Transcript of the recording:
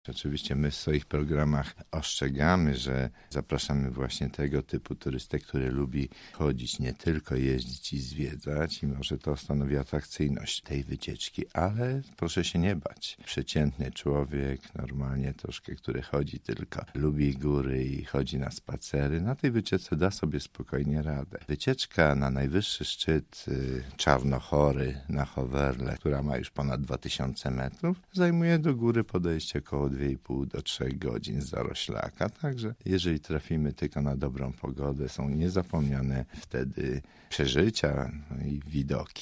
Oczywiście my w swoich programach ostrzegamy, że zapraszamy właśnie tego typu turystę, który lubi chodzić, nie tylko jeździć i zwiedzać i może to stanowi atrakcyjność tej wycieczki, ale proszę się nie bać. Przeciętny człowiek, normalnie troszkę, który chodzi tylko, lubi góry i chodzi na spacery, na tej wycieczce da sobie spokojnie radę. Wycieczka na najwyższy szczyt Czarnochory na Hoverle, która ma już ponad 2000 metrów, zajmuje do góry podejście około 2,5 do 3 godzin z Zaroślaka. Także jeżeli trafimy tylko na dobrą pogodę, są niezapomniane wtedy przeżycia i widoki.